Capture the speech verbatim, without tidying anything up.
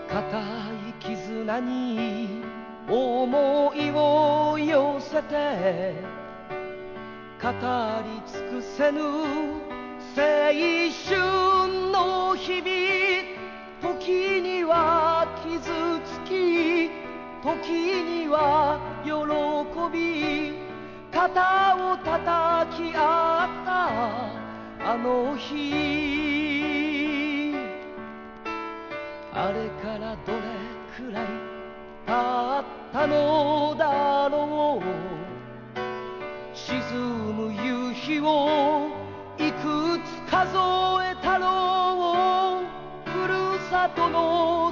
固い絆に思いを寄せて語り尽くせぬ青春の日々、時には傷つき時には喜び、肩を叩き合ったあの日、あれからどれくらい経ったのだろう。沈む夕日をいくつ数えたろう。ふるさとの